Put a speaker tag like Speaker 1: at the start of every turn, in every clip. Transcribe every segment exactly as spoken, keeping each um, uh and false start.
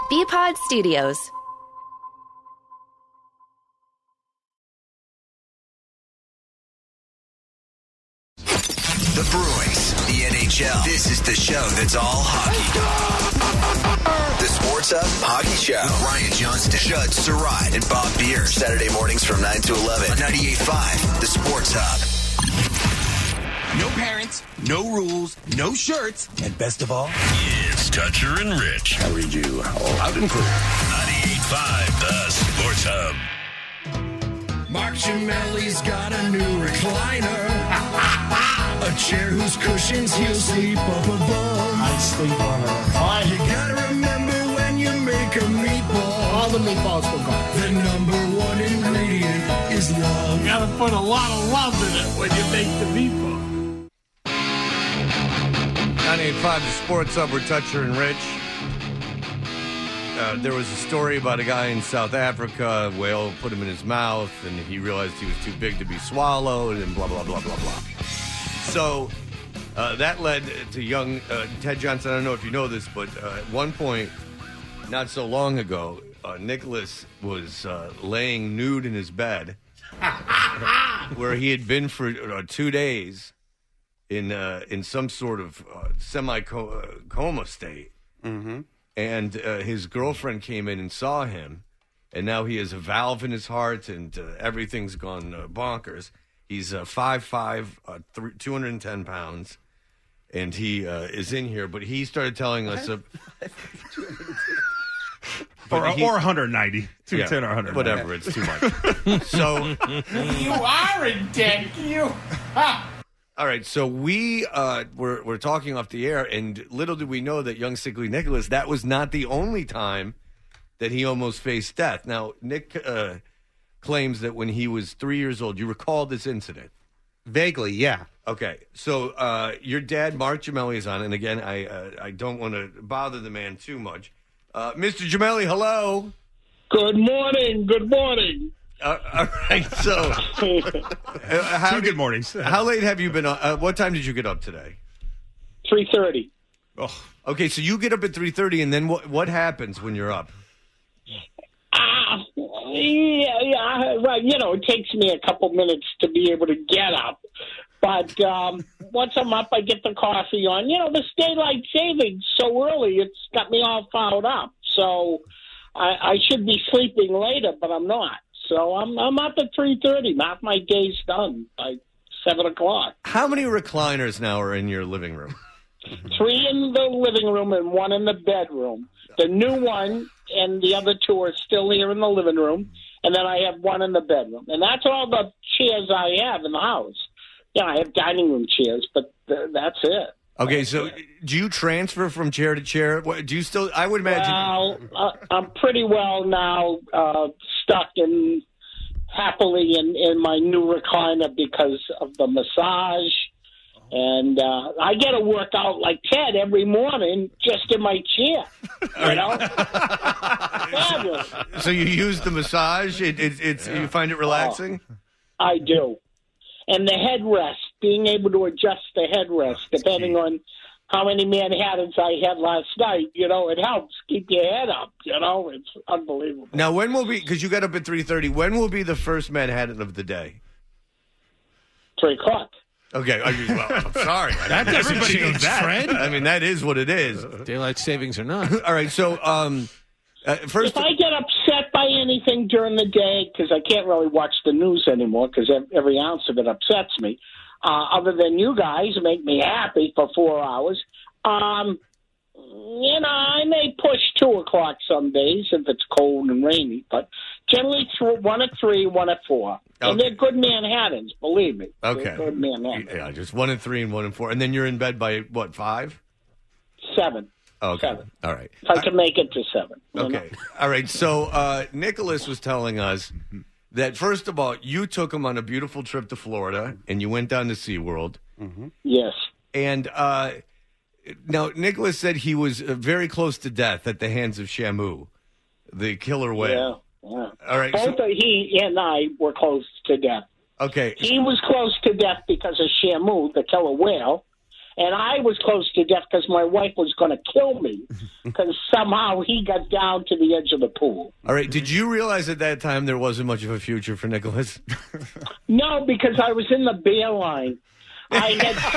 Speaker 1: B-Pod Studios.
Speaker 2: The Bruins, the N H L. This is the show that's all hockey. The Sports Hub Hockey Show with Ryan Johnston, Judd Surratt, and Bob Beer. Saturday mornings from nine to eleven on ninety-eight point five, The Sports Hub.
Speaker 3: No parents, no rules, no shirts, and best of all,
Speaker 4: it's Toucher and Rich.
Speaker 3: I read you loud and clear.
Speaker 4: ninety-eight point five, The Sports Hub.
Speaker 5: Mark Cimelli's got a new recliner. A chair whose cushions he'll sleep up above.
Speaker 6: I sleep on a recliner.
Speaker 5: You gotta remember when you make a meatball.
Speaker 6: All the meatballs will go.
Speaker 5: The number one ingredient is love.
Speaker 6: You gotta put a lot of love in it when you make the meatball.
Speaker 7: ninety-eight point five, The Sports Hub, we're Toucher and Rich. Uh, there was a story about a guy in South Africa. A whale put him in his mouth, and he realized he was too big to be swallowed, and blah, blah, blah, blah, blah. So uh, that led to young uh, Ted Johnson. I don't know if you know this, but uh, at one point, not so long ago, uh, Nicholas was uh, laying nude in his bed where he had been for uh, two days in uh, in some sort of uh, semi-coma state.
Speaker 8: Mm-hmm.
Speaker 7: And uh, his girlfriend came in and saw him, and now he has a valve in his heart, and uh, everything's gone uh, bonkers. He's uh, five foot five, uh, th- two hundred ten pounds, and he uh, is in here. But he started telling us... Uh,
Speaker 8: or,
Speaker 7: he,
Speaker 8: or one ninety. two ten
Speaker 7: yeah,
Speaker 8: or one
Speaker 7: whatever, it's too much. So...
Speaker 6: You are a dick, you...
Speaker 7: All right, so we uh, were, were talking off the air, and little did we know that young sickly Nicholas, that was not the only time that he almost faced death. Now, Nick uh, claims that when he was three years old, you recall this incident?
Speaker 8: Vaguely, yeah.
Speaker 7: Okay, so uh, your dad, Mark Cimelli, is on, and again, I uh, I don't want to bother the man too much. Uh, Mister Cimelli, hello.
Speaker 9: Good morning, good morning.
Speaker 7: Uh, all right, so uh, how
Speaker 8: Two
Speaker 7: did,
Speaker 8: good mornings.
Speaker 7: How late have you been on? Uh, what time did you get up today?
Speaker 9: three thirty.
Speaker 8: Oh.
Speaker 7: Okay, so you get up at three thirty, and then what what happens when you're up?
Speaker 9: Ah, uh, yeah, yeah, well, you know, it takes me a couple minutes to be able to get up. But um, once I'm up, I get the coffee on. You know, this daylight savings so early, it's got me all fouled up. So I, I should be sleeping later, but I'm not. So I'm I'm up at three thirty. Half my day's done by seven o'clock.
Speaker 7: How many recliners now are in your living room?
Speaker 9: Three in the living room and one in the bedroom. The new one and the other two are still here in the living room. And then I have one in the bedroom. And that's all the chairs I have in the house. Yeah, I have dining room chairs, but th- that's it.
Speaker 7: Okay, so do you transfer from chair to chair? What, do you still? I would imagine.
Speaker 9: Well, uh, I'm pretty well now uh, stuck in happily in, in my new recliner because of the massage, and uh, I get to work out like Ted every morning just in my chair. You know, fabulous.
Speaker 7: So you use the massage? It, it, it's yeah. You find it relaxing?
Speaker 9: Oh, I do. And the headrest, being able to adjust the headrest, depending on how many Manhattans I had last night, you know, it helps keep your head up, you know. It's unbelievable.
Speaker 7: Now, when will be, because you got up at three thirty, when will be the first Manhattan of the day?
Speaker 9: three o'clock.
Speaker 7: Okay, I, well, I'm sorry.
Speaker 8: That doesn't change that. Fred.
Speaker 7: I mean, that is what it is.
Speaker 10: Daylight savings or not.
Speaker 7: All right, so um, uh, first...
Speaker 9: If I get upset by anything during the day, because I can't really watch the news anymore because every ounce of it upsets me, uh, other than you guys make me happy for four hours, um, you know, I may push two o'clock some days if it's cold and rainy, but generally th- one at three, one at four. Okay. And they're good Manhattans, believe me.
Speaker 7: Okay.
Speaker 9: They're good Manhattans.
Speaker 7: Yeah, just one and three and one and four. And then you're in bed by, what, five?
Speaker 9: Seven.
Speaker 7: Okay.
Speaker 9: Seven.
Speaker 7: All right.
Speaker 9: If I can make it to seven.
Speaker 7: Okay.
Speaker 9: Know?
Speaker 7: All right. So uh, Nicholas was telling us that, first of all, you took him on a beautiful trip to Florida, and you went down to SeaWorld.
Speaker 9: Mm-hmm. Yes.
Speaker 7: And uh, now Nicholas said he was uh, very close to death at the hands of Shamu, the killer whale.
Speaker 9: Yeah. Yeah.
Speaker 7: All right.
Speaker 9: Both
Speaker 7: So,
Speaker 9: he and I were close to death.
Speaker 7: okay.
Speaker 9: He was close to death because of Shamu, the killer whale, And I was close to death because my wife was going to kill me because somehow he got down to the edge of the pool.
Speaker 7: All right. Did you realize at that time there wasn't much of a future for Nicholas?
Speaker 9: No, because I was in the beer line. I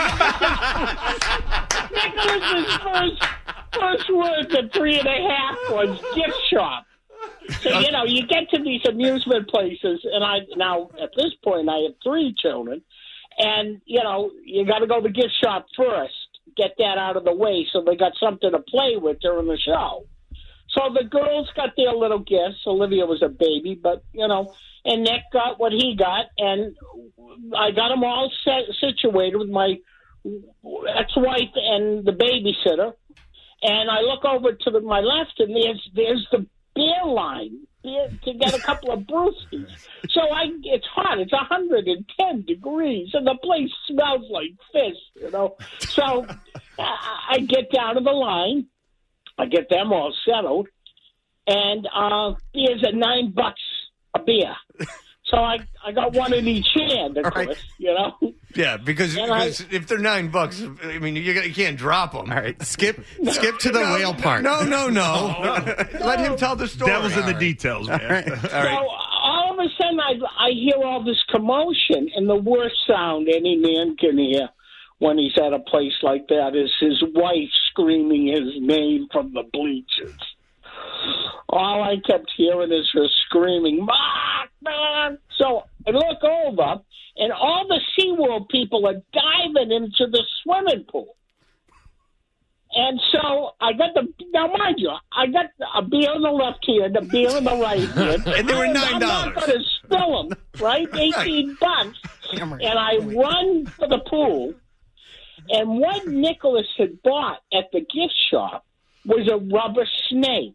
Speaker 9: had Nicholas's first first words at three and a half was gift shop. So, you know, you get to these amusement places, and I now, at this point, I have three children, and, you know, you got to go to the gift shop first, get that out of the way so they got something to play with during the show. So the girls got their little gifts. Olivia was a baby, but, you know, and Nick got what he got, and I got them all set, situated with my ex-wife and the babysitter, and I look over to the, my left, and there's there's the beer line beer, to get a couple of brewskis. So I, it's hot. It's one hundred ten degrees, and the place smells like fish, you know. So I, I get down to the line. I get them all settled, and uh, beer's at nine bucks a beer. So I, I got one in each hand, of course, right. You know.
Speaker 7: Yeah, because, because I, if they're nine bucks, I mean, you, you can't drop them.
Speaker 1: All right, skip no, skip to the
Speaker 7: no,
Speaker 1: whale part.
Speaker 7: No, no, no. no. Let him tell the story.
Speaker 8: Devil's in the details, man.
Speaker 7: All right. All right.
Speaker 9: So all of a sudden, I, I hear all this commotion, and the worst sound any man can hear when he's at a place like that is his wife screaming his name from the bleachers. All I kept hearing is her screaming, Mark, man! So I look over, and all the SeaWorld people are diving into the swimming pool. And so I got the, now mind you, I got a beer in the left hand, a beer in the right hand.
Speaker 7: And they were nine dollars.
Speaker 9: I'm not going to spill them, right? eighteen bucks. And I run for the pool. And what Nicholas had bought at the gift shop was a rubber snake.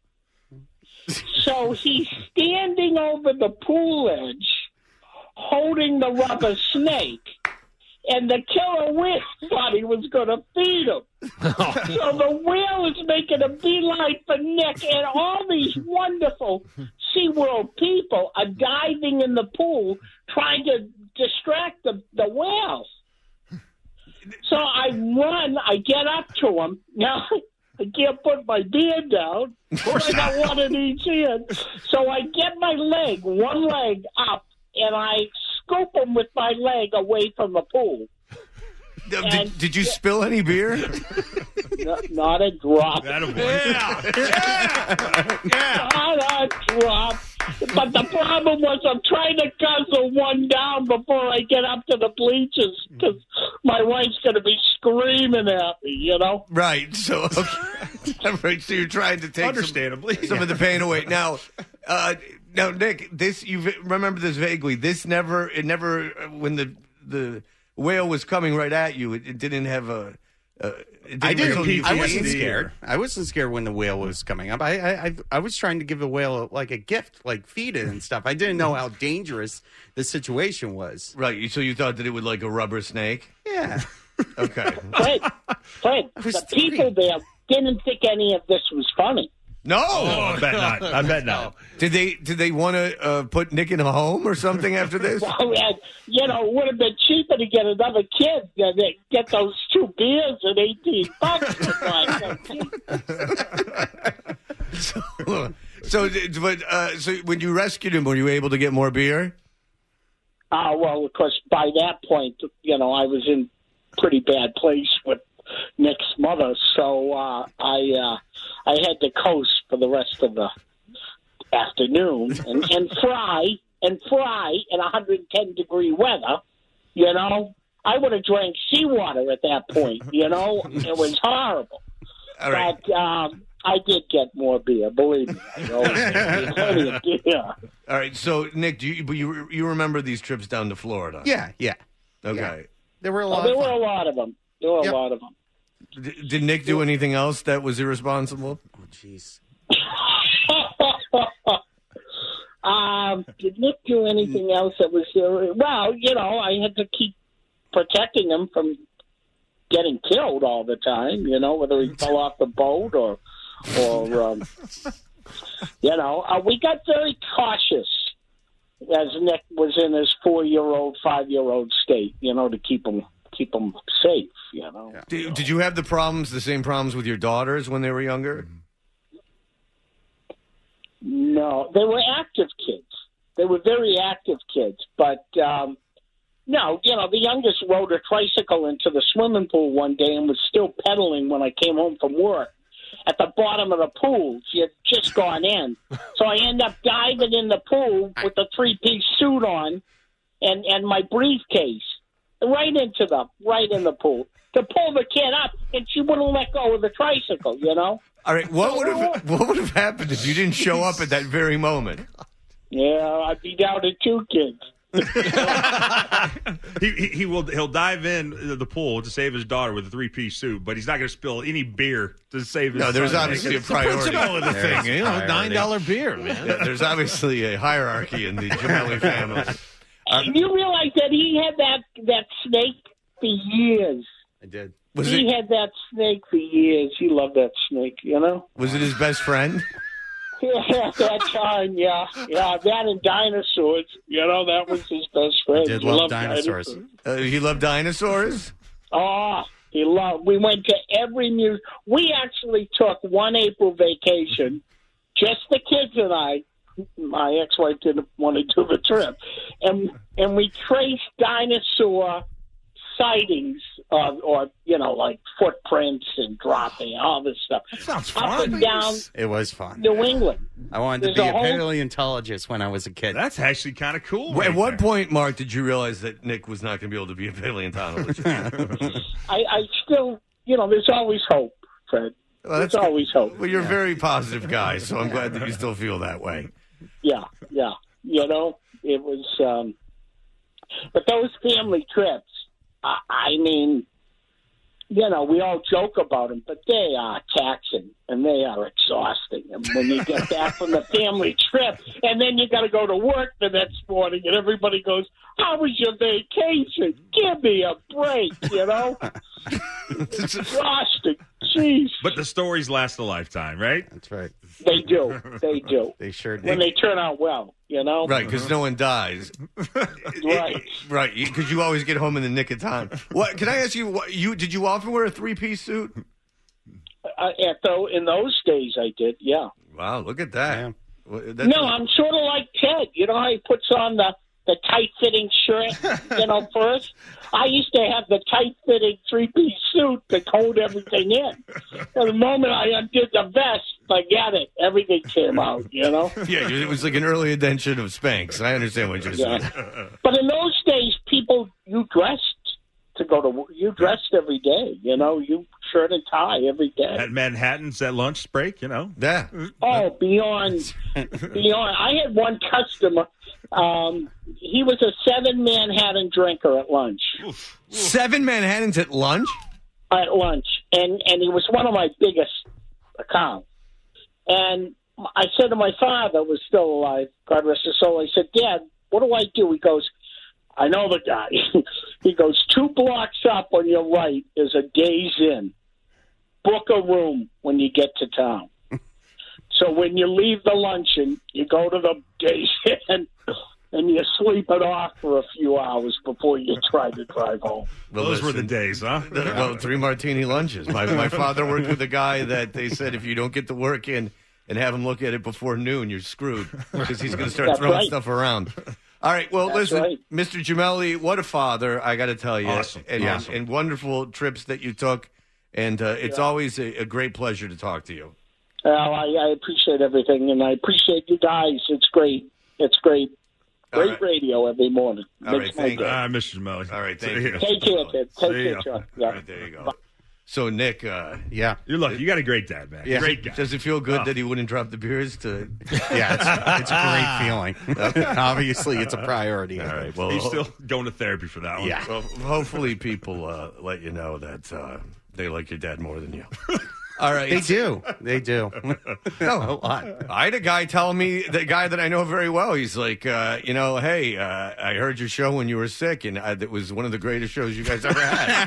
Speaker 9: So he's standing over the pool edge, holding the rubber snake, and the killer whale thought he was going to feed him. So the whale is making a beeline for Nick, and all these wonderful SeaWorld people are diving in the pool trying to distract the, the whales. So I run, I get up to him. Now, I can't put my beer down. Of course I got one in each hand. So I get my leg, one leg up, and I scoop him with my leg away from the pool.
Speaker 7: Did, did you spill any beer?
Speaker 9: No, not a drop.
Speaker 8: Yeah. Yeah. Yeah.
Speaker 9: Not a drop. But the problem was I'm trying to guzzle one down before I get up to the bleachers because my wife's going to be screaming at me, you know?
Speaker 7: Right. So, okay. Right, so you're trying to take
Speaker 8: Understandably.
Speaker 7: some, some of the pain away. Now, uh, now, Nick, this you remember this vaguely. This never, it never, when the the whale was coming right at you, it, it didn't have a. Uh, it didn't
Speaker 1: I didn't.
Speaker 7: you
Speaker 1: I wasn't
Speaker 7: free.
Speaker 1: scared. I wasn't scared when the whale was coming up. I, I, I, I was trying to give the whale like a gift, like feed it and stuff. I didn't know how dangerous the situation was.
Speaker 7: Right. So you thought that it would like a rubber snake?
Speaker 1: Yeah.
Speaker 7: Okay.
Speaker 9: Fred, Fred, the people there didn't think any of this was funny.
Speaker 7: No,
Speaker 8: oh, I bet not. I bet not.
Speaker 7: Did they? Did they want to uh, put Nick in a home or something after this?
Speaker 9: Well, and, you know, it would have been cheaper to get another kid than to get those two beers at eighteen bucks.
Speaker 7: so, so, but uh, so when you rescued him, were you able to get more beer?
Speaker 9: Uh, well, of course, by that point, you know, I was in pretty bad place with Nick's mother, so uh, I uh, I had to coast for the rest of the afternoon and, and fry and fry in one hundred ten degree weather. You know, I would have drank seawater at that point. You know, it was horrible.
Speaker 7: All right.
Speaker 9: But um, I did get more beer, believe me. I know, plenty of beer.
Speaker 7: All right. So, Nick, do you you you remember these trips down to Florida?
Speaker 1: Yeah, yeah.
Speaker 7: Okay.
Speaker 1: Yeah. There were a
Speaker 9: Oh,
Speaker 1: lot.
Speaker 9: there
Speaker 1: of
Speaker 9: were
Speaker 1: fun.
Speaker 9: a lot of them. There were
Speaker 1: Yep.
Speaker 9: a lot of them.
Speaker 7: D- did Nick do anything else that was irresponsible?
Speaker 1: Oh, jeez.
Speaker 9: um, did Nick do anything else that was uh, well? You know, I had to keep protecting him from getting killed all the time. You know, whether he fell off the boat or, or um, you know, uh, we got very cautious as Nick was in his four-year-old, five-year-old state. You know, to keep him keep them safe, you know.
Speaker 1: Yeah.
Speaker 7: Did, did you have the problems, the same problems with your daughters when they were younger?
Speaker 9: No, they were active kids. They were very active kids, but um, no, you know, the youngest rode a tricycle into the swimming pool one day and was still pedaling when I came home from work. At the bottom of the pool, she had just gone in. So I end up diving in the pool with a three-piece suit on and, and my briefcase right into the, right in the pool to pull the kid up, and she wouldn't let go of the tricycle, you know?
Speaker 7: All right, what would have what would have happened if you didn't show up at that very moment?
Speaker 9: Yeah, I'd be down to two kids.
Speaker 8: he, he he will he'll dive in the pool to save his daughter with a three piece suit, but he's not going to spill any beer to save his.
Speaker 7: No, there's
Speaker 8: son.
Speaker 7: obviously a priority.
Speaker 10: Principle of the
Speaker 1: There's
Speaker 10: thing, you know,
Speaker 1: priority.
Speaker 10: nine dollar beer, man.
Speaker 7: Yeah, there's obviously a hierarchy in the Gemelli family.
Speaker 9: And you realize that he had that, that snake for years.
Speaker 1: I did.
Speaker 7: Was
Speaker 9: he
Speaker 7: it
Speaker 9: had that snake for years. He loved that snake, you know?
Speaker 7: was it his best friend?
Speaker 9: Yeah, at that time, yeah. Yeah, that and dinosaurs. You know, that was his best friend.
Speaker 1: Did
Speaker 9: He
Speaker 1: love
Speaker 9: loved
Speaker 1: dinosaurs.
Speaker 7: Uh, he loved dinosaurs.
Speaker 9: Oh, he loved. We went to every music. We actually took one April vacation, just the kids and I. My ex-wife didn't want to do the trip, and and we traced dinosaur sightings, uh, or you know, like footprints and dropping, all this stuff.
Speaker 10: That sounds
Speaker 9: Up
Speaker 10: fun.
Speaker 9: and down
Speaker 1: It was fun.
Speaker 9: New England.
Speaker 1: I wanted to
Speaker 9: There's
Speaker 1: be
Speaker 9: a
Speaker 1: a
Speaker 9: whole-
Speaker 1: paleontologist when I was a kid.
Speaker 8: That's actually kind of cool.
Speaker 7: At
Speaker 8: right
Speaker 7: what
Speaker 8: there.
Speaker 7: point, Mark, did you realize that Nick was not going to be able to be a paleontologist?
Speaker 9: I, I still, you know, there's always hope, Fred.
Speaker 7: Well,
Speaker 9: there's
Speaker 7: that's good.
Speaker 9: always hope.
Speaker 7: Well, you're a very positive guy, so I'm glad that you still feel that way.
Speaker 9: Yeah, yeah. You know, it was, um, but those family trips, I, I mean, you know, we all joke about them, but they are taxing and they are exhausting. And when you get back from the family trip and then you got to go to work the next morning and everybody goes, how was your vacation? Give me a break, you know? It's exhausting. Jeez.
Speaker 8: But the stories last a lifetime, right?
Speaker 1: That's right.
Speaker 9: They do. They do.
Speaker 1: They sure
Speaker 9: When
Speaker 1: did.
Speaker 9: they turn out well, you know?
Speaker 7: Right, because no one dies.
Speaker 9: Right.
Speaker 7: Right, because you always get home in the nick of time. What? Can I ask you? What, you did you often wear a three-piece suit?
Speaker 9: Uh, at the, in those days, I did, yeah.
Speaker 7: Wow, look at that.
Speaker 1: Yeah.
Speaker 7: Well, that's-
Speaker 9: No, I'm sort of like Ted. You know how he puts on the, the tight-fitting shirt, you know, first? I used to have the tight-fitting three-piece suit to hold everything in. And the moment I undid the vest, forget it. Everything came out, you know?
Speaker 7: Yeah, it was like an early edition of Spanx. I understand what you're saying.
Speaker 9: Yeah. But in those days, people, you dressed to go to work. You dressed every day, you know? You shirt and tie every day.
Speaker 8: At Manhattan's at lunch break, you know.
Speaker 7: Yeah.
Speaker 9: Oh, beyond, beyond. I had one customer. Um, he was a seven Manhattan drinker at lunch.
Speaker 7: Seven Manhattans at lunch?
Speaker 9: At lunch, and and he was one of my biggest accounts. And I said to my father, was still alive, God rest his soul. I said, Dad, what do I do? He goes, I know the guy. He goes, two blocks up on your right is a Days Inn. Book a room when you get to town. So when you leave the luncheon, you go to the Days Inn and you sleep it off for a few hours before you try to drive home.
Speaker 7: Well,
Speaker 8: Those were the
Speaker 7: listen,
Speaker 8: days, huh?
Speaker 7: Well, three martini lunches. My my father worked with a guy that they said if you don't get the work in and have him look at it before noon, you're screwed because he's going to start
Speaker 9: That's
Speaker 7: throwing
Speaker 9: right.
Speaker 7: stuff around. All right. Well,
Speaker 9: That's
Speaker 7: listen,
Speaker 9: right.
Speaker 7: Mister Gemelli, what a father! I got to tell you,
Speaker 8: Awesome.
Speaker 7: and,
Speaker 8: Yeah.
Speaker 7: and, and wonderful trips that you took, and uh, it's always a, a great pleasure to talk to you.
Speaker 9: Well, I, I appreciate everything, and I appreciate you guys. It's great. It's great.
Speaker 7: All
Speaker 9: Great
Speaker 7: right.
Speaker 9: radio every morning.
Speaker 7: All
Speaker 9: Makes
Speaker 7: right,
Speaker 9: my
Speaker 7: thank
Speaker 9: day.
Speaker 7: you.
Speaker 8: Ah, Mister Melly.
Speaker 7: All right,
Speaker 8: See
Speaker 7: thank you.
Speaker 8: ya.
Speaker 9: Take care, kid. Take
Speaker 8: See
Speaker 9: care,
Speaker 8: ya.
Speaker 9: Chuck.
Speaker 7: All
Speaker 9: Yeah.
Speaker 7: right, there you go. So, Nick, uh,
Speaker 1: Yeah.
Speaker 8: You're lucky. You got a great dad, man.
Speaker 1: Yeah.
Speaker 8: Great guy.
Speaker 7: does it feel good
Speaker 8: Oh.
Speaker 7: that he wouldn't drop the beers to?
Speaker 1: Yeah, it's, it's a great feeling. Obviously, it's a priority.
Speaker 7: All right. Well,
Speaker 8: He's still going to therapy for that one.
Speaker 1: Yeah.
Speaker 7: Well, hopefully people uh, let you know that uh, they like your dad more than you. All right.
Speaker 1: They do. They do.
Speaker 7: No,
Speaker 1: a lot.
Speaker 7: I had a guy telling me, the guy that I know very well, he's like, uh, you know, hey, uh, I heard your show when you were sick, and uh, it was one of the greatest shows you guys ever had.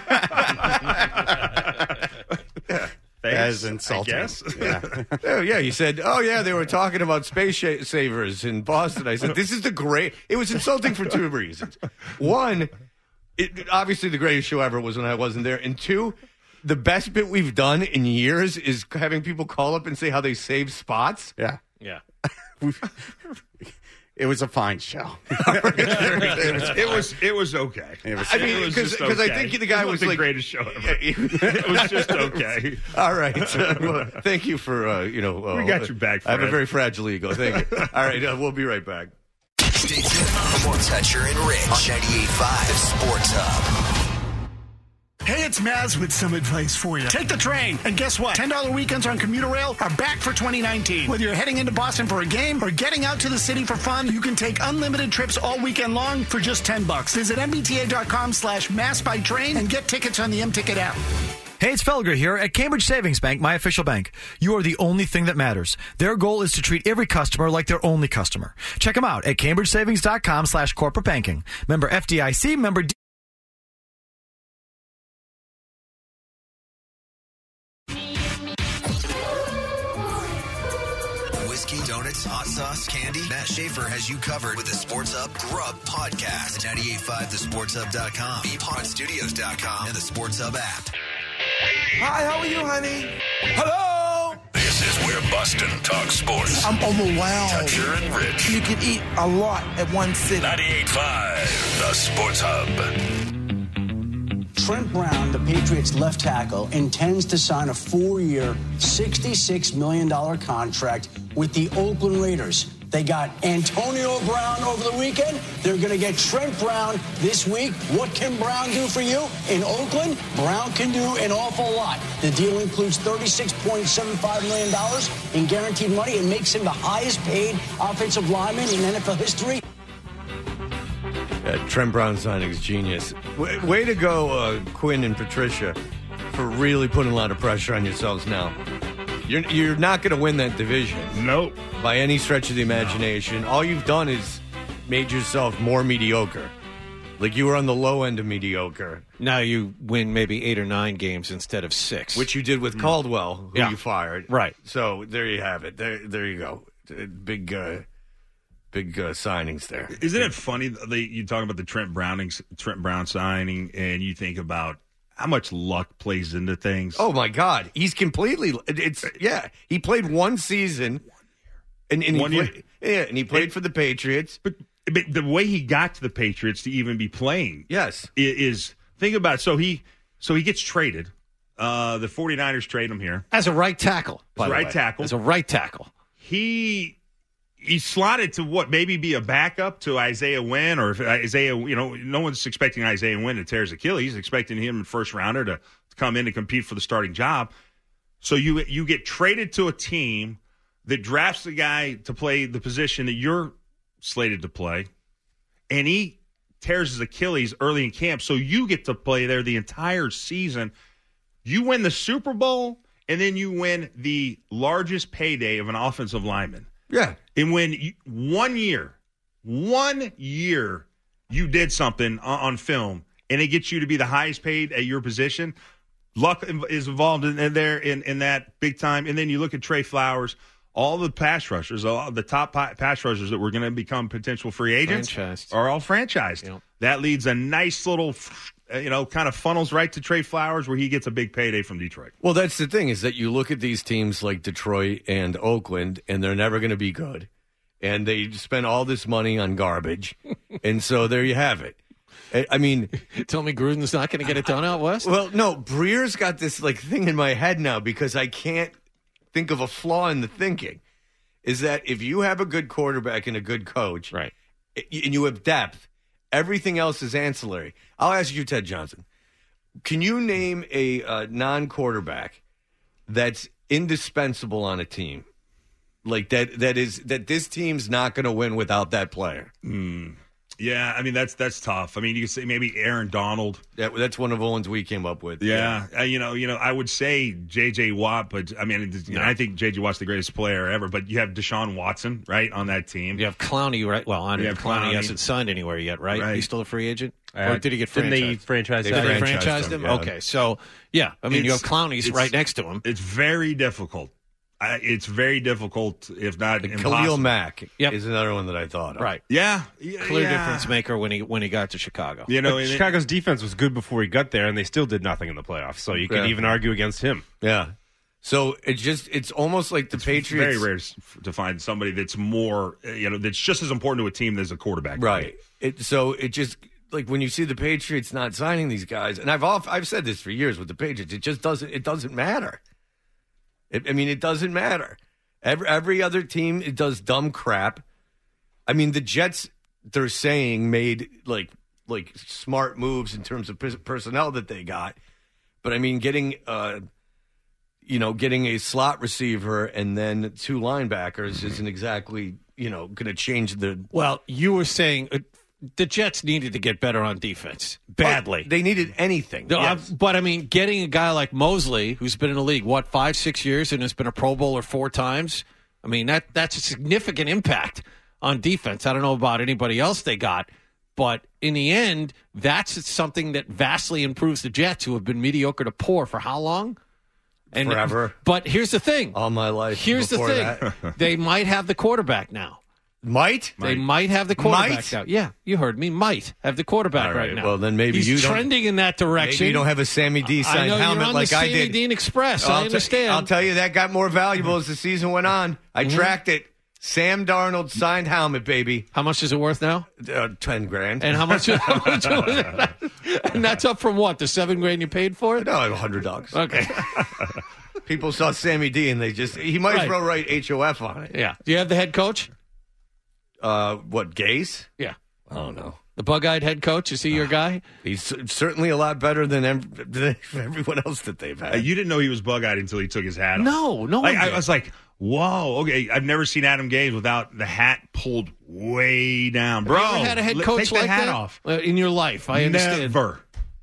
Speaker 1: That is
Speaker 8: Thanks,
Speaker 1: insulting.
Speaker 8: I guess.
Speaker 1: Yeah.
Speaker 7: Oh, yeah, he said, oh, yeah, they were talking about space sh- savers in Boston. I said, this is the great, it was insulting for two reasons. One, it, obviously the greatest show ever was when I wasn't there. And two, the best bit we've done in years is having people call up and say how they save spots.
Speaker 1: Yeah.
Speaker 10: Yeah.
Speaker 1: It was a fine show.
Speaker 8: it, was, it was it was okay.
Speaker 1: It was,
Speaker 7: I mean, because okay. I think the guy was
Speaker 8: the
Speaker 7: like
Speaker 8: greatest show ever. It was just okay.
Speaker 7: All right. Uh, well, thank you for uh, you know. Uh,
Speaker 8: we got your back.
Speaker 7: I have
Speaker 8: Fred.
Speaker 7: a very fragile ego. Thank you. All right, uh, we'll be right back.
Speaker 2: Stay tuned for more Toucher and Rich on ninety-eight point five Sports Hub.
Speaker 11: Hey, it's Maz with some advice for you. Take the train. And guess what? ten dollars weekends on commuter rail are back for twenty nineteen. Whether you're heading into Boston for a game or getting out to the city for fun, you can take unlimited trips all weekend long for just ten bucks. Visit mbta.com slash mass by train and get tickets on the M-Ticket app.
Speaker 12: Hey, it's Felger here at Cambridge Savings Bank, my official bank. You are the only thing that matters. Their goal is to treat every customer like their only customer. Check them out at cambridgesavings.com slash corporate banking. Member F D I C, member D.
Speaker 2: Whiskey, donuts, hot sauce, candy. Matt Schaefer has you covered with the Sports Hub Grub Podcast. ninety-eight point five the sports hub dot com, b pod studios dot com, and the Sports Hub app.
Speaker 13: Hi, how are you, honey? Hello!
Speaker 4: This is where Boston talks sports.
Speaker 13: I'm overwhelmed.
Speaker 4: Toucher and Rich.
Speaker 13: You can eat a lot at one sitting.
Speaker 4: ninety-eight point five the Sports Hub.
Speaker 14: Trent Brown, the Patriots' left tackle, intends to sign a four-year, sixty-six million dollars contract with the Oakland Raiders. They got Antonio Brown over the weekend. They're going to get Trent Brown this week. What can Brown do for you? In Oakland, Brown can do an awful lot. The deal includes thirty-six point seven five million dollars in guaranteed money. It makes him the highest-paid offensive lineman in N F L history.
Speaker 7: Uh, Trent Brown signing's genius. Way, way to go, uh, Quinn and Patricia, for really putting a lot of pressure on yourselves now. You're, you're not going to win that division.
Speaker 8: Nope.
Speaker 7: By any stretch of the imagination. No. All you've done is made yourself more mediocre. Like you were on the low end of mediocre.
Speaker 10: Now you win maybe eight or nine games instead of six.
Speaker 7: Which you did with Caldwell, who
Speaker 10: yeah.
Speaker 7: you fired.
Speaker 10: Right.
Speaker 7: So there you have it. There, there you go. Big... Uh, Big uh, signings there.
Speaker 8: Isn't it funny that you talk about the Trent Brownings, Trent Brown signing, and you think about how much luck plays into things?
Speaker 7: Oh my God, he's completely. It's yeah. He played one season, and, and
Speaker 8: one
Speaker 7: he
Speaker 8: year.
Speaker 7: played, yeah, and he played and, for the Patriots.
Speaker 8: But, but the way he got to the Patriots to even be playing,
Speaker 7: yes,
Speaker 8: is, is think about it. So he so he gets traded. Uh, the 49ers trade him here
Speaker 10: as a right tackle.
Speaker 8: As a right way. tackle.
Speaker 10: As a right tackle.
Speaker 8: He. He's slotted to what, maybe be a backup to Isaiah Wynn, or if Isaiah, you know, no one's expecting Isaiah Wynn to tear his Achilles. Expecting him in first rounder to, to come in and compete for the starting job. So you you get traded to a team that drafts a guy to play the position that you're slated to play, and he tears his Achilles early in camp. So you get to play there the entire season. You win the Super Bowl, and then you win the largest payday of an offensive lineman.
Speaker 7: Yeah.
Speaker 8: And when you, one year, one year you did something on, on film and it gets you to be the highest paid at your position, luck is involved in, in there in, in that big time. And then you look at Trey Flowers, all the pass rushers, all the top pass rushers that were going to become potential free agents
Speaker 10: franchised.
Speaker 8: are all franchised. Yep. That leads a nice little, you know, kind of funnels right to Trey Flowers where he gets a big payday from Detroit.
Speaker 7: Well, that's the thing is that you look at these teams like Detroit and Oakland, and they're never going to be good. And they spend all this money on garbage. And so there you have it. I mean,
Speaker 10: tell me Gruden's not going to get it done out west?
Speaker 7: Well, no, Breer's got this like thing in my head now because I can't think of a flaw in the thinking. Is that if you have a good quarterback and a good coach,
Speaker 10: right,
Speaker 7: and you have depth, everything else is ancillary. I'll ask you, Ted Johnson. Can you name a uh, non-quarterback that's indispensable on a team? Like that that is that this team's not going to win without that player.
Speaker 8: Mm. Yeah, I mean that's that's tough. I mean you could say maybe Aaron Donald.
Speaker 7: Yeah, that's one of the ones we came up with.
Speaker 8: Yeah, yeah. Uh, you know, you know, I would say J J. Watt, but I mean, you know, I think J J. Watt's the greatest player ever. But you have Deshaun Watson, right, on that team.
Speaker 10: You have Clowney, right? Well, on
Speaker 8: have
Speaker 10: Clowney,
Speaker 8: Clowney
Speaker 10: hasn't signed anywhere yet, right?
Speaker 8: right.
Speaker 10: He's still a free agent,
Speaker 15: uh,
Speaker 10: or did he get franchised?
Speaker 15: Didn't they franchise
Speaker 10: Did
Speaker 15: him?
Speaker 10: they
Speaker 7: franchised
Speaker 10: franchise
Speaker 7: him,
Speaker 10: him?
Speaker 7: yeah.
Speaker 10: Okay, so yeah, I mean,
Speaker 8: It's-
Speaker 10: you have Clowney's
Speaker 8: it's-
Speaker 10: right next to him.
Speaker 8: It's very difficult. I, it's very difficult, if not impossible.
Speaker 7: Khalil Mack
Speaker 15: Yep.
Speaker 7: is another one that I thought of.
Speaker 15: Right.
Speaker 8: Yeah. yeah
Speaker 15: Clear
Speaker 8: yeah.
Speaker 15: difference maker when he when he got to Chicago.
Speaker 8: You know,
Speaker 16: But
Speaker 8: and it-
Speaker 16: Chicago's defense was good before he got there, and they still did nothing in the playoffs. So you could
Speaker 7: Yeah.
Speaker 16: even argue against him.
Speaker 7: Yeah. So it's just it's almost like the
Speaker 8: it's
Speaker 7: Patriots.
Speaker 8: very rare to find somebody that's more, uh, you know, that's just as important to a team as a quarterback.
Speaker 7: Right. It, so it just like when you see the Patriots not signing these guys, and I've off, I've said this for years with the Patriots, it just doesn't it doesn't matter. It, I mean, it doesn't matter. Every every other team it does dumb crap. I mean, the Jets they're saying made like like smart moves in terms of pers- personnel that they got, but I mean, getting uh, you know, getting a slot receiver and then two linebackers isn't exactly you know going to change the.
Speaker 15: Well, you were saying uh, the Jets needed to get better on defense badly.
Speaker 7: They needed anything.
Speaker 15: No,
Speaker 7: yes.
Speaker 15: I- but I mean, getting a guy like Mosley, who's been in the league what five, six years, and has been a Pro Bowler four times. I mean, that that's a significant impact on defense. I don't know about anybody else they got, but in the end, that's something that vastly improves the Jets, who have been mediocre to poor for how long? And
Speaker 7: Forever.
Speaker 15: But here's the thing.
Speaker 7: All my life.
Speaker 15: Here's the
Speaker 7: before
Speaker 15: thing.
Speaker 7: that.
Speaker 15: They might have the quarterback now.
Speaker 7: Might?
Speaker 15: They might have the quarterback
Speaker 7: Might?
Speaker 15: now. Yeah, you heard me. Might have the quarterback
Speaker 7: All
Speaker 15: right,
Speaker 7: right,
Speaker 15: now.
Speaker 7: well, then maybe
Speaker 15: He's
Speaker 7: you don't-
Speaker 15: trending in that direction.
Speaker 7: Maybe you don't have a Sammy D
Speaker 15: I
Speaker 7: signed
Speaker 15: know
Speaker 7: helmet
Speaker 15: you're on
Speaker 7: like
Speaker 15: the
Speaker 7: I
Speaker 15: Sammy
Speaker 7: did.
Speaker 15: Dean Express.
Speaker 7: I'll
Speaker 15: I
Speaker 7: t-
Speaker 15: understand.
Speaker 7: I'll tell you that got more valuable as the season went on. I
Speaker 15: Mhm.
Speaker 7: tracked it. Sam Darnold signed helmet, baby.
Speaker 15: How much is it worth now?
Speaker 7: Uh, Ten grand.
Speaker 15: And how much? How much and that's up from what? The seven grand you paid for it?
Speaker 7: No, a hundred dollars.
Speaker 15: Okay.
Speaker 7: People saw Sammy D and they just he might
Speaker 15: Right.
Speaker 7: as well write H O F on it.
Speaker 15: Yeah. Do you have the head coach?
Speaker 7: Uh, what Gase?
Speaker 15: Yeah.
Speaker 7: I don't know.
Speaker 15: The bug-eyed head coach. Is he your guy?
Speaker 7: He's c- certainly a lot better than, ev- than everyone else that they've had.
Speaker 8: Uh, you didn't know he was bug-eyed until he took his hat off.
Speaker 15: No, no
Speaker 8: Like,
Speaker 15: one
Speaker 8: I
Speaker 15: did.
Speaker 8: was like, whoa, okay. I've never seen Adam Gase without the hat pulled way down. Bro,
Speaker 15: Have you ever had a head
Speaker 8: li-
Speaker 15: coach
Speaker 8: take
Speaker 15: like
Speaker 8: the hat
Speaker 15: that
Speaker 8: off.
Speaker 15: Uh, in your life? I understand.
Speaker 8: Never.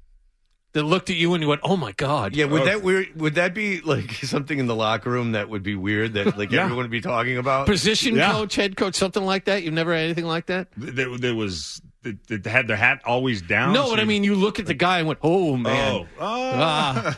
Speaker 15: That looked at you and you went, "Oh my god!"
Speaker 7: Yeah, would
Speaker 8: Oh.
Speaker 7: that weird? Would that be like something in the locker room that would be weird that like
Speaker 8: Yeah.
Speaker 7: everyone would be talking about?
Speaker 15: Position
Speaker 8: Yeah.
Speaker 15: coach, head coach, something like that. You've never had anything like that.
Speaker 8: There, there was, they had their hat always down.
Speaker 15: No,
Speaker 8: so
Speaker 15: but I
Speaker 8: you-
Speaker 15: mean, you look at the guy and went, "Oh man."
Speaker 8: Oh, oh.
Speaker 15: Ah.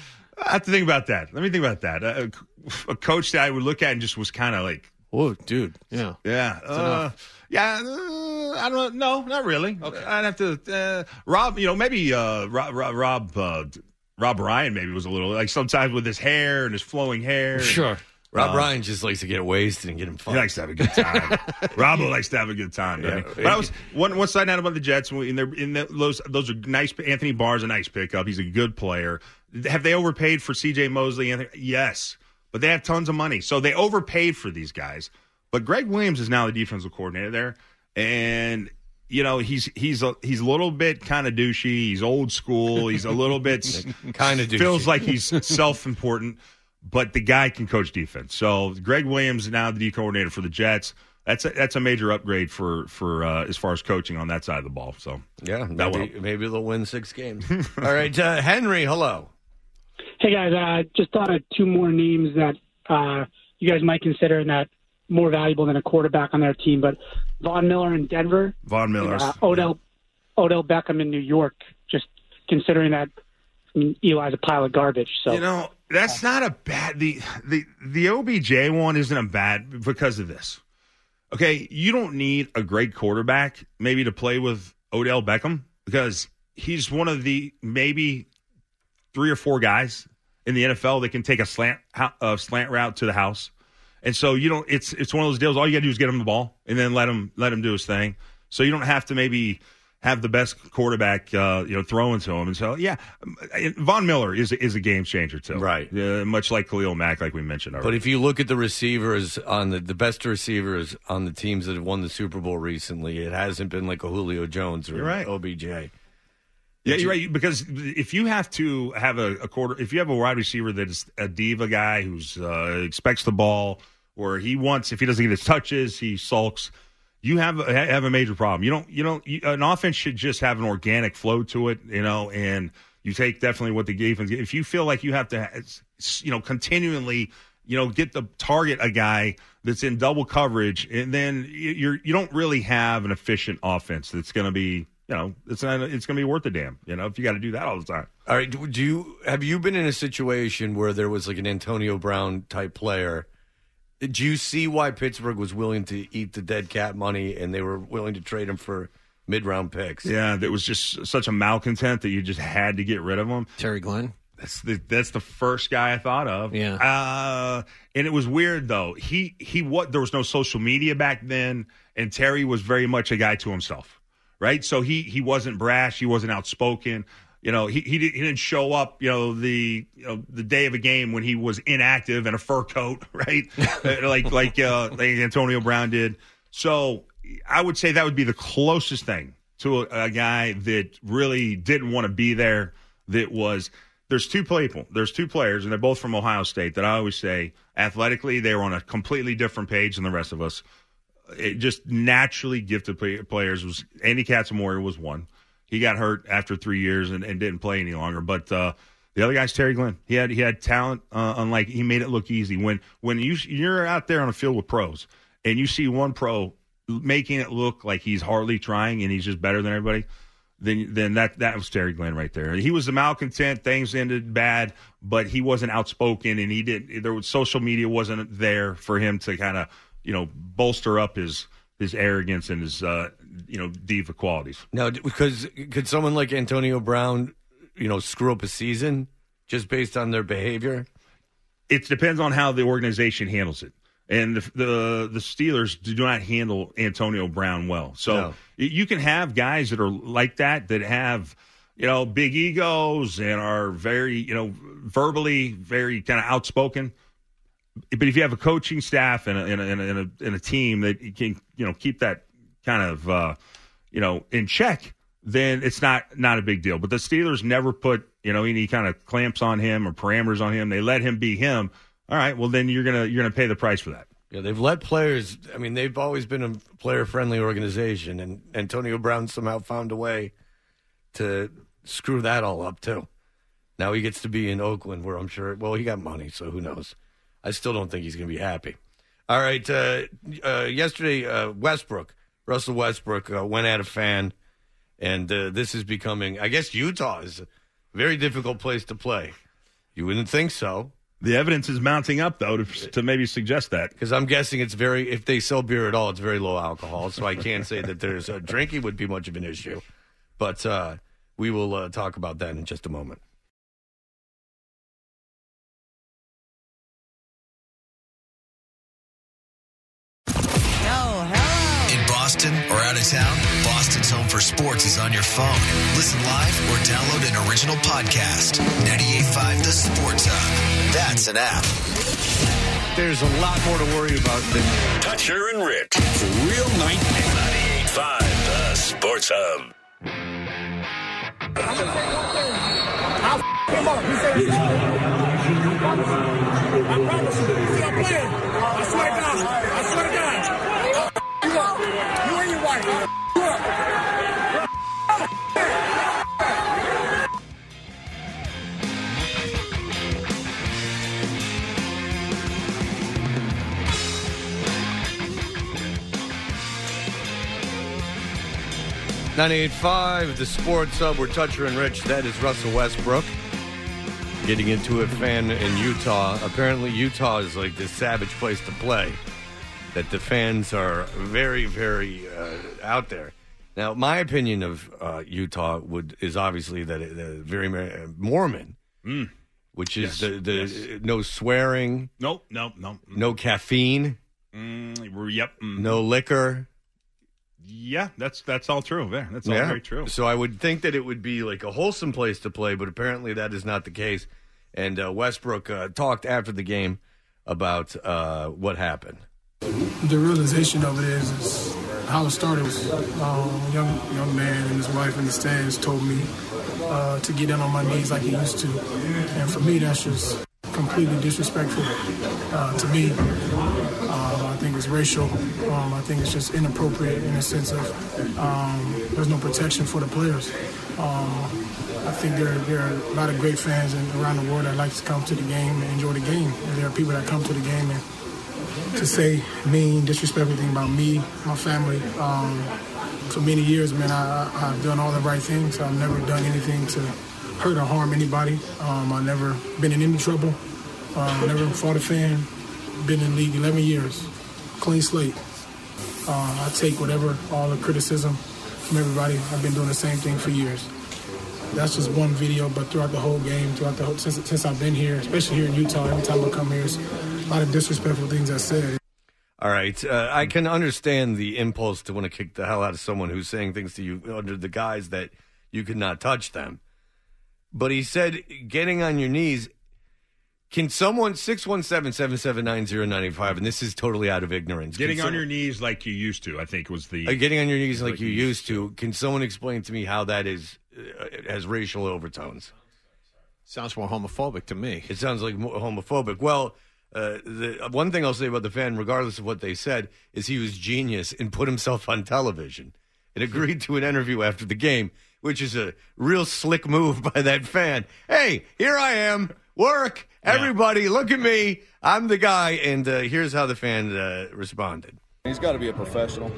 Speaker 8: I have to think about that. Let me think about that. A, a coach that I would look at and just was kind of like,
Speaker 15: "Whoa, dude." Yeah.
Speaker 8: yeah, uh, yeah. Uh, I don't know. No, not really. Okay, I'd have to. Uh, Rob, you know, maybe uh, Rob, Rob, Rob, uh, Rob Ryan maybe was a little like sometimes with his hair and his flowing hair.
Speaker 15: Sure.
Speaker 7: Rob
Speaker 8: Uh,
Speaker 7: Ryan just likes to get wasted and get him
Speaker 8: He
Speaker 7: fun.
Speaker 8: likes to have a good time. Robbo likes to have a good time. Doesn't
Speaker 7: Yeah.
Speaker 8: he? But I was one one side note about the Jets. In their, in the, those those are nice. Anthony Barr's a nice pickup. He's a good player. Have they overpaid for C J Mosley? Anthony? Yes, but they have tons of money, so they overpaid for these guys. But Greg Williams is now the defensive coordinator there, and you know he's he's a, he's a little bit kind of douchey. He's old school. He's a little bit
Speaker 7: Kind of douchey.
Speaker 8: feels like he's self-important. But the guy can coach defense. So Greg Williams is now the D coordinator for the Jets. That's a, that's a major upgrade for for uh, as far as coaching on that side of the ball. So
Speaker 7: Yeah,
Speaker 8: that
Speaker 7: maybe,
Speaker 8: will.
Speaker 7: maybe they'll win six games. All right, uh, Henry, hello.
Speaker 17: Hey guys, I uh, just thought of two more names that uh, you guys might consider and that more valuable than a quarterback on their team. But Von Miller in Denver,
Speaker 8: Von Miller,
Speaker 17: uh, Odell Odell Beckham in New York. Just considering that I mean, Eli's a pile of garbage. So
Speaker 8: You know, that's not a bad the the the O B J one isn't a bad because of this. Okay, you don't need a great quarterback maybe to play with Odell Beckham because he's one of the maybe three or four guys in the N F L that can take a slant a slant route to the house. And so you don't it's it's one of those deals all you got to do is get him the ball and then let him let him do his thing. So you don't have to maybe have the best quarterback, uh, you know, throwing to him. And so, yeah, Von Miller is is a game changer too,
Speaker 7: Right.
Speaker 8: Uh, much like Khalil Mack, like we mentioned already.
Speaker 7: But if you look at the receivers on the the best receivers on the teams that have won the Super Bowl recently, it hasn't been like a Julio Jones or
Speaker 8: You're right.
Speaker 7: O B J.
Speaker 8: Yeah, you're right. Because if you have to have a, a quarter, if you have a wide receiver that is a diva guy who's uh, expects the ball, or he wants, if he doesn't get his touches, he sulks. You have have a major problem. You don't. You don't. You, an offense should just have an organic flow to it, you know. And you take definitely what the defense. If you feel like you have to, you know, continually, you know, get the target a guy that's in double coverage, and then you're you don't really have an efficient offense that's going to be you know, it's not, it's going to be worth a damn. You know, if you got to do that all the time.
Speaker 7: All right. Do, do you have you been in a situation where there was like an Antonio Brown type player? Do you see why Pittsburgh was willing to eat the dead cat money and they were willing to trade him for mid round picks?
Speaker 8: Yeah, there was just such a malcontent that you just had to get rid of him.
Speaker 15: Terry Glenn.
Speaker 8: That's the that's the first guy I thought of.
Speaker 15: Yeah.
Speaker 8: Uh, and it was weird though. He he what there was no social media back then, and Terry was very much a guy to himself, right? So he he wasn't brash, he wasn't outspoken. You know, he he, did, he didn't show up, you know, the you know the day of a game when he was inactive in a fur coat, right? like like uh, like Antonio Brown did. So I would say that would be the closest thing to a, a guy that really didn't want to be there. That was. There's two people. There's two players, and they're both from Ohio State, that I always say athletically they were on a completely different page than the rest of us. It just naturally gifted play, players. Was Andy Katzenmoyer was one. He got hurt after three years and, and didn't play any longer. But uh, the other guy's Terry Glenn. He had he had talent. Uh, unlike he made it look easy. When when you you're out there on a field with pros and you see one pro making it look like he's hardly trying and he's just better than everybody. Then, then that that was Terry Glenn right there. He was the malcontent. Things ended bad, but he wasn't outspoken, and he didn't. There was social media wasn't there for him to kind of, you know, bolster up his his arrogance and his uh, you know diva qualities.
Speaker 7: Now, because could someone like Antonio Brown, you know, screw up a season just based on their behavior?
Speaker 8: It depends on how the organization handles it. And the, the the Steelers do not handle Antonio Brown well. So
Speaker 7: No.
Speaker 8: you can have guys that are like that, that have, you know, big egos and are very, you know, verbally very kind of outspoken. But if you have a coaching staff and a, and a, and a, and a, and a team that can, you know, keep that kind of, uh, you know, in check, then it's not not a big deal. But the Steelers never put, you know, any kind of clamps on him or parameters on him. They let him be him. All right, well then you're gonna you're gonna pay the price for that.
Speaker 7: Yeah, they've let players. I mean, they've always been a player-friendly organization, and Antonio Brown somehow found a way to screw that all up too. Now he gets to be in Oakland, where I'm sure. Well, he got money, so who knows? I still don't think he's going to be happy. All right, uh, uh, yesterday uh, Westbrook, Russell Westbrook uh, went at a fan, and uh, this is becoming. I guess Utah is a very difficult place to play. You wouldn't think so.
Speaker 8: The evidence is mounting up, though, to, to maybe suggest that.
Speaker 7: Because I'm guessing it's very, if they sell beer at all, it's very low alcohol. So I can't say that there's uh, drinking would be much of an issue. But uh, we will uh, talk about that in just a moment.
Speaker 2: In Boston or out of town, Boston's Home for Sports is on your phone. Listen live or download an original podcast. ninety-eight point five The Sports Hub. That's an app.
Speaker 7: There's a lot more to worry about than
Speaker 4: Toucher and Rich. It's a real nightmare. ninety-eight point five The Sports Hub.
Speaker 5: I'll f him up. He said he's I promise you. He's not playing. I swear to God. I swear to God. You up. You and your wife. You up.
Speaker 7: ninety-eight point five, the Sports Hub. We're Toucher and Rich. That is Russell Westbrook. Getting into it, fan in Utah. Apparently, Utah is like this savage place to play. That the fans are very, very uh, out there. Now, my opinion of uh, Utah would is obviously that it, uh, very uh, Mormon,
Speaker 8: mm.
Speaker 7: which is
Speaker 8: Yes.
Speaker 7: the, the
Speaker 8: Yes.
Speaker 7: no swearing,
Speaker 8: Nope, nope, nope.
Speaker 7: no caffeine,
Speaker 8: Mm, yep. Mm.
Speaker 7: no liquor.
Speaker 8: Yeah, that's that's all true. Yeah, that's all
Speaker 7: Yeah.
Speaker 8: very true.
Speaker 7: So I would think that it would be like a wholesome place to play, but apparently that is not the case. And uh, Westbrook uh, talked after the game about uh, what happened.
Speaker 18: The realization of it is, is how it started was um, a young young man and his wife in the stands told me uh, to get down on my knees like he used to. And for me, that's just completely disrespectful uh, to me. Um, I think it's racial. Um, I think it's just inappropriate in the sense of um, there's no protection for the players. Um, I think there, there are a lot of great fans in, around the world that like to come to the game and enjoy the game. And there are people that come to the game and to say mean, disrespectful thing about me, my family, um, for many years, man, I, I, I've done all the right things. I've never done anything to hurt or harm anybody. Um, I've never been in any trouble. Uh, never fought a fan. Been in the league eleven years. Clean slate. Uh, I take whatever, all the criticism from everybody. I've been doing the same thing for years. That's just one video, but throughout the whole game, throughout the whole, since, since I've been here, especially here in Utah, every time I come here, it's a lot of disrespectful things I said.
Speaker 7: All right. Uh, I can understand the impulse to want to kick the hell out of someone who's saying things to you under the guise that you could not touch them. But he said getting on your knees. Can someone, six one seven, seven seven nine, zero nine five, and this is totally out of ignorance.
Speaker 8: Getting
Speaker 7: Can
Speaker 8: on
Speaker 7: some-
Speaker 8: your knees like you used to, I think, was the...
Speaker 7: Uh, getting on your knees like, like you used to. Can someone explain to me how that is uh, has racial overtones?
Speaker 15: Sounds more homophobic to me.
Speaker 7: It sounds like more homophobic. Well, uh, the one thing I'll say about the fan, regardless of what they said, is he was genius and put himself on television and agreed to an interview after the game, which is a real slick move by that fan. Hey, here I am. Work. Everybody, look at me. I'm the guy. And uh, here's how the fan uh, responded.
Speaker 19: He's got to be a professional.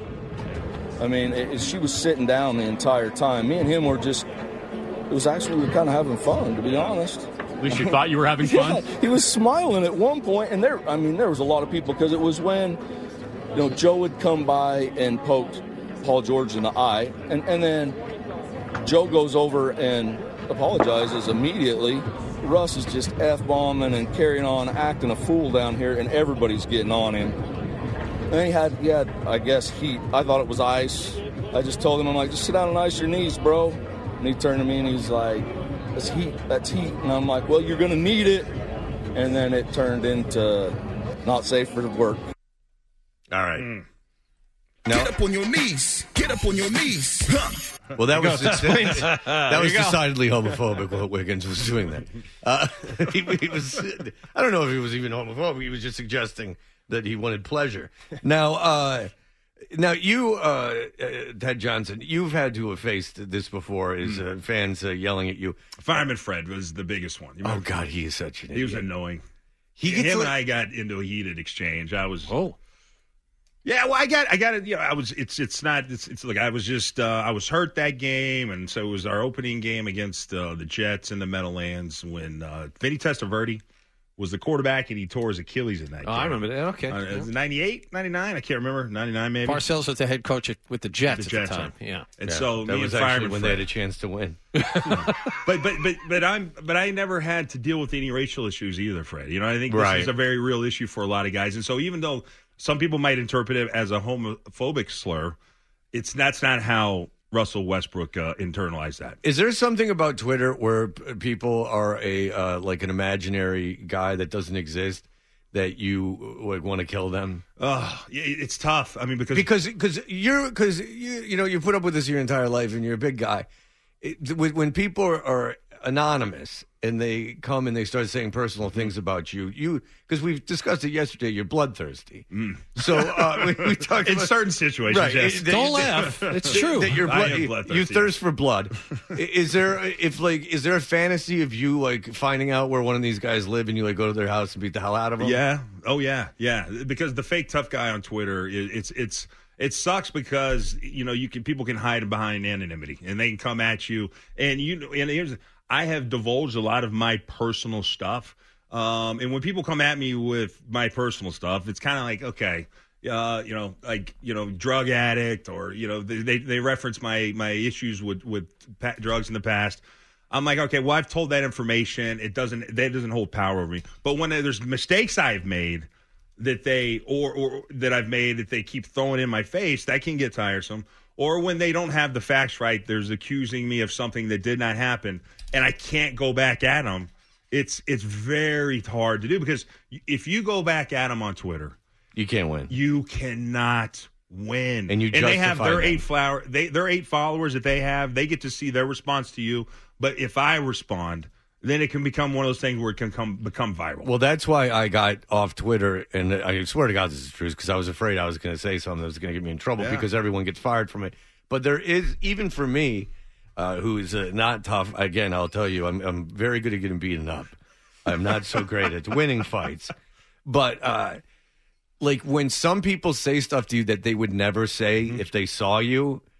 Speaker 19: I mean, it, she was sitting down the entire time. Me and him were just, it was actually, we were kind of having fun, to be honest.
Speaker 20: At least you thought you were having fun?
Speaker 19: Yeah, he was smiling at one point, and there, I mean, there was a lot of people, because it was when, you know, Joe had come by and poked Paul George in the eye, and, and then Joe goes over and apologizes immediately. Russ is just F-bombing and carrying on, acting a fool down here, and everybody's getting on him. And he had, he had, I guess, heat. I thought it was ice. I just told him, I'm like, just sit down and ice your knees, bro. And he turned to me and he's like, that's heat, that's heat. And I'm like, well, you're going to need it. And then it turned into not safe for work.
Speaker 7: All right.
Speaker 8: Mm.
Speaker 7: No.
Speaker 13: Get up on your knees. Get up on your knees. Huh.
Speaker 7: Well, that
Speaker 13: There
Speaker 7: was
Speaker 13: you go.
Speaker 7: that,
Speaker 13: There
Speaker 7: was
Speaker 13: you go.
Speaker 7: decidedly homophobic. What Wiggins was doing that. Uh, he, he was. I don't know if he was even homophobic. He was just suggesting that he wanted pleasure. Now, uh, now you, uh, uh, Ted Johnson, you've had to have faced this before. Is uh, fans uh, yelling at you?
Speaker 8: Fireman Fred was the biggest one. You
Speaker 7: Oh
Speaker 8: remember?
Speaker 7: God, he is such an
Speaker 8: He
Speaker 7: idiot.
Speaker 8: was annoying.
Speaker 7: He
Speaker 8: Him
Speaker 7: gets
Speaker 8: and
Speaker 7: like-
Speaker 8: I got into a heated exchange. I was.
Speaker 15: Oh.
Speaker 8: Yeah, well, I got, I got it. You know, I was. It's, it's not. It's, it's like I was just. Uh, I was hurt that game, and so it was our opening game against uh, the Jets in the Meadowlands when uh, Vinny Testaverde was the quarterback, and he tore his Achilles in that.
Speaker 15: Oh,
Speaker 8: game.
Speaker 15: I remember that. Okay.
Speaker 8: Uh, it was ninety-eight, ninety-nine I can't remember. ninety-nine maybe.
Speaker 15: Parcells was the head coach at, with the Jets,
Speaker 8: The Jets,
Speaker 15: at the time.
Speaker 8: huh?
Speaker 15: Yeah.
Speaker 8: And
Speaker 7: Yeah,
Speaker 8: so
Speaker 7: that
Speaker 8: me
Speaker 7: was
Speaker 8: and
Speaker 7: actually
Speaker 8: Fireman
Speaker 7: when
Speaker 8: Fred,
Speaker 7: they had a chance to win.
Speaker 8: but but but but I'm but I never had to deal with any racial issues either, Fred. You know, I think this
Speaker 7: Right.
Speaker 8: is a very real issue for a lot of guys, and so even though some people might interpret it as a homophobic slur, it's that's not how Russell Westbrook uh, internalized that.
Speaker 7: Is there something about Twitter where p- people are a uh, like an imaginary guy that doesn't exist that you would want to kill them?
Speaker 8: Oh, it's tough. I mean, because
Speaker 7: because because you're because you you know you put up with this your entire life and you're a big guy. It, when when people are, are anonymous and they come and they start saying personal things about you, you because we've discussed it yesterday, you're bloodthirsty. So uh, we, we talked
Speaker 8: in
Speaker 7: about,
Speaker 8: certain situations.
Speaker 7: right,
Speaker 8: Yes.
Speaker 7: that-
Speaker 15: Don't
Speaker 7: that-
Speaker 15: laugh. It's
Speaker 7: that-
Speaker 15: true.
Speaker 7: That you're
Speaker 8: I
Speaker 7: blood,
Speaker 8: am
Speaker 7: you,
Speaker 8: bloodthirsty,
Speaker 7: you thirst for blood. Is there if like is there a fantasy of you like finding out where one of these guys live and you like go to their house and beat the hell out of them?
Speaker 8: Yeah. Oh yeah. Yeah. Because the fake tough guy on Twitter, it, it's it's it sucks because you know you can people can hide behind anonymity and they can come at you and you and here's I have divulged a lot of my personal stuff, um, and when people come at me with my personal stuff, it's kind of like okay. Uh, you know, like you know, drug addict, or you know, they they, they reference my my issues with with pa- drugs in the past. I'm like, okay, well, I've told that information. It doesn't that doesn't hold power over me. But when there's mistakes I've made that they or or that I've made that they keep throwing in my face, that can get tiresome. Or when they don't have the facts right, there's accusing me of something that did not happen, and I can't go back at them. It's it's very hard to do because if you go back at them on Twitter,
Speaker 7: you can't win.
Speaker 8: You cannot win.
Speaker 7: And you
Speaker 8: and they have
Speaker 7: justify
Speaker 8: their
Speaker 7: them.
Speaker 8: eight flower they their eight followers that they have, they get to see their response to you. But if I respond, then it can become one of those things where it can come become viral.
Speaker 7: Well, that's why I got off Twitter, and I swear to God this is true, because I was afraid I was going to say something that was going to get me in trouble
Speaker 8: Yeah.
Speaker 7: because everyone gets fired from it. But there is, even for me, uh, who is uh, not tough, again, I'll tell you, I'm, I'm very good at getting beaten up. I'm not so great at winning fights. But, uh, like, when some people say stuff to you that they would never say
Speaker 8: Mm-hmm.
Speaker 7: if they saw you,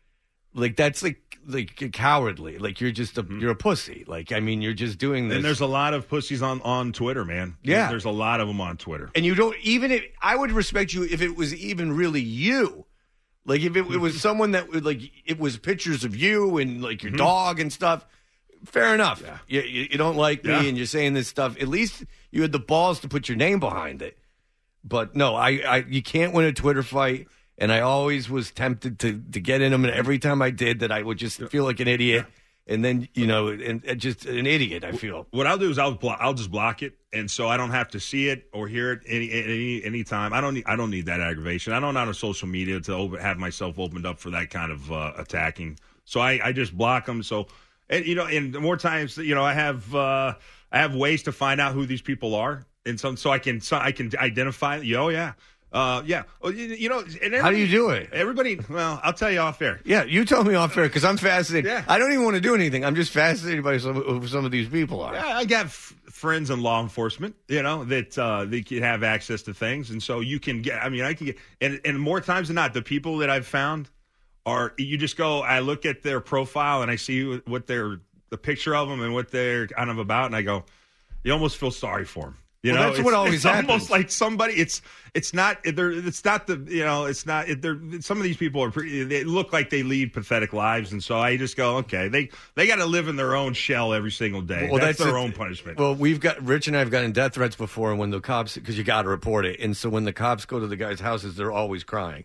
Speaker 7: like that's like like cowardly. Like you're just a you're a pussy. Like I mean, you're just doing this.
Speaker 8: And there's a lot of pussies on, on Twitter, man.
Speaker 7: Yeah.
Speaker 8: There's a lot of them on Twitter.
Speaker 7: And you don't even if I would respect you if it was even really you. Like if it, it was someone that would like it was pictures of you and like your
Speaker 8: Mm-hmm.
Speaker 7: dog and stuff. Fair enough. Yeah. You, you, you don't like me
Speaker 8: Yeah.
Speaker 7: and you're saying this stuff. At least you had the balls to put your name behind it. But no, I, I you can't win a Twitter fight. And I always was tempted to to get in them. And every time I did that, I would just feel like an idiot. And then, you know, and, and just an idiot, I feel.
Speaker 8: What I'll do is I'll blo- I'll just block it, and so I don't have to see it or hear it any any any time. I don't need I don't need that aggravation. I don't know on social media to open, have myself opened up for that kind of uh, attacking. So I, I just block them. So and you know, and more times, you know, I have uh, I have ways to find out who these people are, and so so I can so I can identify. Oh yeah. Uh, yeah. Well, you, you know, and
Speaker 7: How do you do it?
Speaker 8: Everybody, well, I'll tell you off air.
Speaker 7: Yeah, you tell me off air because I'm fascinated.
Speaker 8: Yeah.
Speaker 7: I don't even want to do anything. I'm just fascinated by some, who some of these people are.
Speaker 8: Yeah, I got f- friends in law enforcement, you know, that uh, they can have access to things, and so you can get. I mean, I can get, and and more times than not, the people that I've found are you just go. I look at their profile and I see what they're the picture of them and what they're kind of about, and I go, you almost feel sorry for them. You
Speaker 7: Well,
Speaker 8: know,
Speaker 7: that's
Speaker 8: it's,
Speaker 7: what always
Speaker 8: it's
Speaker 7: happens.
Speaker 8: almost like somebody. It's it's not. They're, it's not the. You know, it's not. They're, some of these people are. Pretty, they look like they lead pathetic lives, and so I just go, okay, they they got to live in their own shell every single day.
Speaker 7: Well,
Speaker 8: that's,
Speaker 7: that's
Speaker 8: their
Speaker 7: it.
Speaker 8: own punishment.
Speaker 7: Well, we've got Rich and I have gotten death threats before, and when the cops, because you got to report it, and so when the cops go to the guys' houses, they're always crying.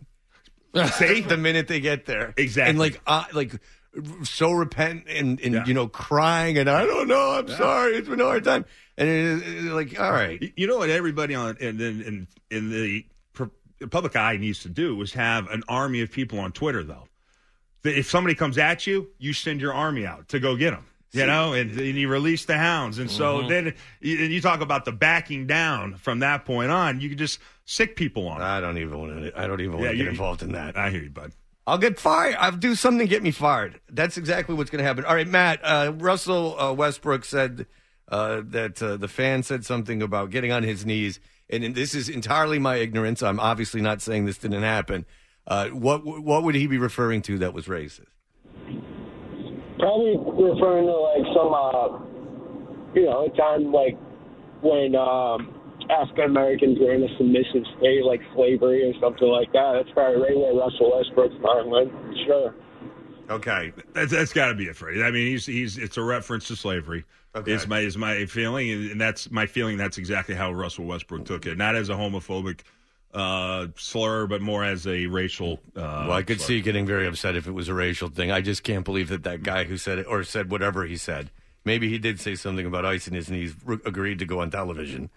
Speaker 8: See,
Speaker 7: the minute they get there,
Speaker 8: exactly,
Speaker 7: and like, uh, like so repentant and, and yeah. you know, crying, and I don't know, I'm yeah. sorry, it's been a hard time, and it, it, like, all right,
Speaker 8: you know what everybody on in in, in the public eye needs to do is have an army of people on Twitter, though. If somebody comes at you, you send your army out to go get them. You know, and, and you release the hounds. And so mm-hmm. then you, and you talk about the backing down from that point on. You can just sick people on.
Speaker 7: I don't even want to. I don't even want
Speaker 8: yeah,
Speaker 7: to
Speaker 8: you,
Speaker 7: get involved in that.
Speaker 8: I hear you, bud.
Speaker 7: I'll get fired. I'll do something to get me fired. That's exactly what's going to happen. All right, Matt. Uh, Russell uh, Westbrook said uh, that uh, the fan said something about getting on his knees. And, and this is entirely my ignorance. I'm obviously not saying this didn't happen. Uh, what what would he be referring to that was racist?
Speaker 21: Probably referring to like some, uh, you know, a time like when um, African Americans were in a submissive state, like slavery or something like that. That's probably right where Russell Westbrook's mind went. Sure.
Speaker 7: Okay,
Speaker 8: that's that's got to be it, Freddie. I mean, he's he's it's a reference to slavery.
Speaker 7: Okay.
Speaker 8: Is my is my feeling, and that's my feeling. That's exactly how Russell Westbrook took it, not as a homophobic uh, slur, but more as a racial. Uh,
Speaker 7: well, I could
Speaker 8: slur.
Speaker 7: see getting very upset if it was a racial thing. I just can't believe that that guy who said it or said whatever he said. Maybe he did say something about ice in his knees. Re- agreed to go on television.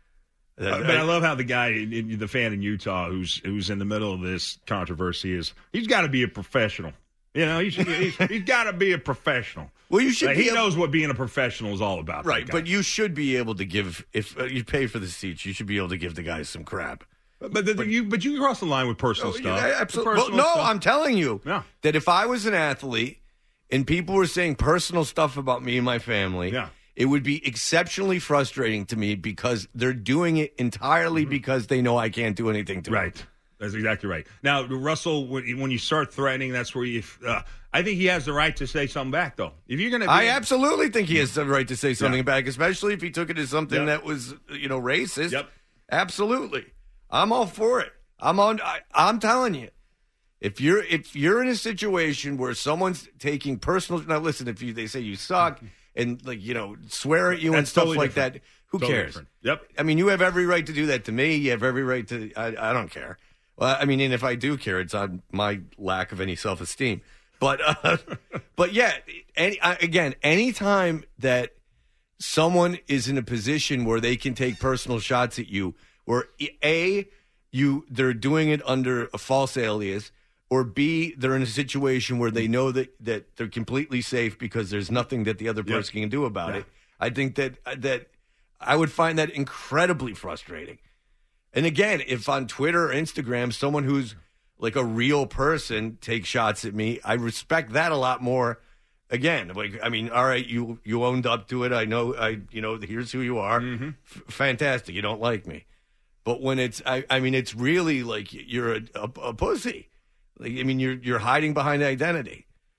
Speaker 8: Uh, but I love how the guy, in, the fan in Utah, who's who's in the middle of this controversy, is he's got to be a professional. You know, he's he's, he's got to be a professional.
Speaker 7: Well, you should.
Speaker 8: Like,
Speaker 7: be
Speaker 8: he
Speaker 7: able,
Speaker 8: knows what being a professional is all about,
Speaker 7: right? But you should be able to give if uh, you pay for the seats. You should be able to give the guys some crap.
Speaker 8: But, but, the, but you but you cross the line with personal
Speaker 7: oh,
Speaker 8: stuff.
Speaker 7: Yeah, absolutely. Well, no,
Speaker 8: stuff.
Speaker 7: I'm telling you
Speaker 8: yeah.
Speaker 7: that if I was an athlete and people were saying personal stuff about me and my family,
Speaker 8: yeah.
Speaker 7: it would be exceptionally frustrating to me because they're doing it entirely mm-hmm. because they know I can't do anything to
Speaker 8: right.
Speaker 7: it.
Speaker 8: That's exactly right. Now, Russell, when you start threatening, that's where you. Uh, I think he has the right to say something back, though. If you're going to,
Speaker 7: I absolutely think he has the right to say something
Speaker 8: yeah.
Speaker 7: back, especially if he took it as something
Speaker 8: yep.
Speaker 7: that was, you know, racist.
Speaker 8: Yep.
Speaker 7: Absolutely, I'm all for it. I'm on. I, I'm telling you, if you're if you're in a situation where someone's taking personal, now listen, if you they say you suck and like you know swear at you
Speaker 8: that's
Speaker 7: and stuff
Speaker 8: totally
Speaker 7: like
Speaker 8: different.
Speaker 7: that, who
Speaker 8: totally
Speaker 7: cares?
Speaker 8: Different. Yep.
Speaker 7: I mean, you have every right to do that to me. You have every right to. I, I don't care. Well, I mean, and if I do care, it's on my lack of any self-esteem. But, uh, but yeah, any, again, anytime that someone is in a position where they can take personal shots at you, where A, you they're doing it under a false alias, or B, they're in a situation where they know that, that they're completely safe because there's nothing that the other person yep. can do about yeah. it. I think that that I would find that incredibly frustrating. And again, if on Twitter or Instagram, someone who's like a real person takes shots at me, I respect that a lot more. Again, like, I mean, all right, you you owned up to it. I know, I you know, here's who you are.
Speaker 8: Mm-hmm.
Speaker 7: F- fantastic. You don't like me. But when it's, I, I mean, it's really like you're a, a, a pussy. Like, I mean, you're you're hiding behind identity.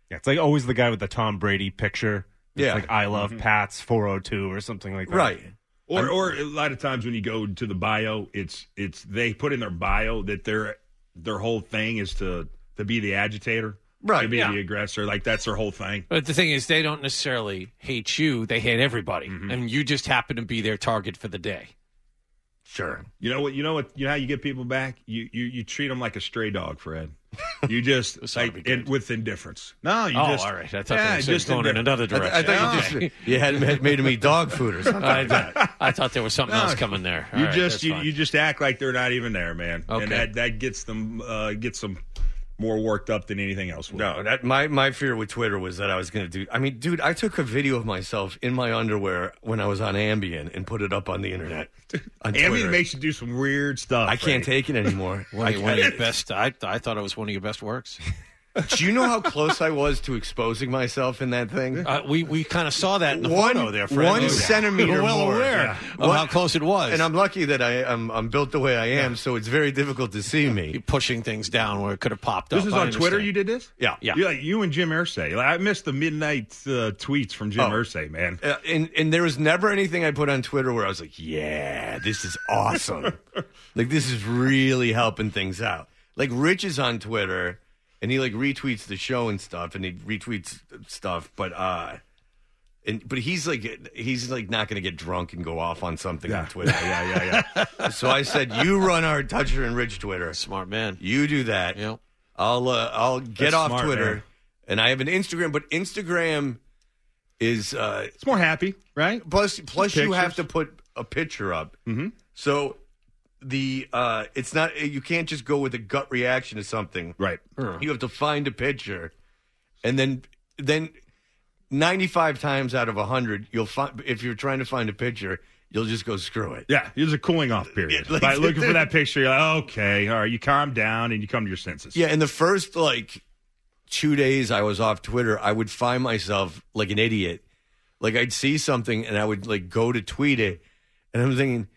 Speaker 16: Yeah, it's like always the guy with the Tom Brady picture. It's
Speaker 7: Yeah.
Speaker 16: like I love
Speaker 8: Mhm.
Speaker 16: Pats four oh two or something like that.
Speaker 7: Right.
Speaker 8: Or,
Speaker 16: I'm-
Speaker 8: or a lot of times when you go to the bio, it's it's they put in their bio that their their whole thing is to to be the agitator,
Speaker 7: right?
Speaker 8: To be
Speaker 15: yeah.
Speaker 8: the aggressor, like that's their whole thing.
Speaker 15: But the thing is, they don't necessarily hate you; they hate everybody,
Speaker 8: Mm-hmm.
Speaker 15: and you just happen to be their target for the day.
Speaker 7: Sure.
Speaker 8: You know what? You know what? You know how you get people back? You you, you treat them like a stray dog, Fred. You just like in, with indifference. No, you
Speaker 15: Oh,
Speaker 8: just.
Speaker 15: all right. I thought
Speaker 8: yeah,
Speaker 15: they were
Speaker 8: just
Speaker 15: going in
Speaker 8: indifference.
Speaker 15: another direction.
Speaker 7: I, I thought you just you had had made him eat dog food or something.
Speaker 15: I,
Speaker 7: like that.
Speaker 15: I thought there was something
Speaker 8: No,
Speaker 15: else coming there. All
Speaker 8: You
Speaker 15: right,
Speaker 8: just
Speaker 15: that's
Speaker 8: you,
Speaker 15: fine.
Speaker 8: you just act like they're not even there, man.
Speaker 15: Okay.
Speaker 8: And that, that gets them uh, gets them more worked up than anything else would.
Speaker 7: No, that my my fear with Twitter was that I was going to do. I mean, dude, I took a video of myself in my underwear when I was on Ambien and put it up on the internet. On
Speaker 8: Ambien
Speaker 7: Twitter.
Speaker 8: makes you do some weird stuff.
Speaker 7: I can't
Speaker 8: Freddie.
Speaker 7: take it anymore.
Speaker 15: One,
Speaker 7: I
Speaker 15: of- one of your
Speaker 7: can't.
Speaker 15: best. I, I thought it was one of your best works.
Speaker 7: Do you know how close I was to exposing myself in that thing?
Speaker 15: Uh, we we kind of saw that in the
Speaker 7: one,
Speaker 15: photo there, Fred.
Speaker 7: One
Speaker 15: Yeah.
Speaker 7: centimeter
Speaker 15: We're well
Speaker 7: more.
Speaker 15: aware
Speaker 7: Yeah.
Speaker 15: of
Speaker 7: One-
Speaker 15: how close it was.
Speaker 7: And I'm lucky that I, I'm I'm built the way I am, so it's very difficult to see me.
Speaker 15: You're pushing things down where it could have popped
Speaker 8: This
Speaker 15: up.
Speaker 8: is
Speaker 15: I
Speaker 8: on Twitter.
Speaker 15: understand.
Speaker 8: You did this?
Speaker 7: Yeah,
Speaker 15: yeah.
Speaker 8: You, like, you and Jim Irsay. Like, I missed the midnight uh, tweets from Jim
Speaker 7: Oh.
Speaker 8: Irsay, man.
Speaker 7: Uh, and and there was never anything I put on Twitter where I was like, yeah, this is awesome. Like, this is really helping things out. Like, Rich is on Twitter, and he, like, retweets the show and stuff, and he retweets stuff, but, uh, and but he's, like, he's, like, not going to get drunk and go off on something on Twitter.
Speaker 8: Yeah, yeah, yeah.
Speaker 7: So I said, you run our Toucher and Rich Twitter.
Speaker 15: Smart man.
Speaker 7: You do that.
Speaker 15: Yep.
Speaker 7: I'll, uh, I'll get
Speaker 8: That's
Speaker 7: off
Speaker 8: smart,
Speaker 7: Twitter,
Speaker 8: man.
Speaker 7: and I have an Instagram, but Instagram is, uh,
Speaker 8: It's more happy, right?
Speaker 7: Plus, plus you have
Speaker 8: Pictures.
Speaker 7: to put a picture up.
Speaker 8: Mm-hmm.
Speaker 7: So the uh, it's not you can't just go with a gut reaction to something.
Speaker 8: Right.
Speaker 7: You have to find a picture, and then then ninety five times out of a hundred, you'll find if you're trying to find a picture, you'll just go screw it.
Speaker 8: Yeah, there's a cooling off period.
Speaker 7: Yeah, like-
Speaker 8: By looking for that picture, you're like, okay, all right, you calm down and you come to your senses.
Speaker 7: Yeah, in the first like two days I was off Twitter, I would find myself like an idiot. Like I'd see something and I would like go to tweet it, and I'm thinking,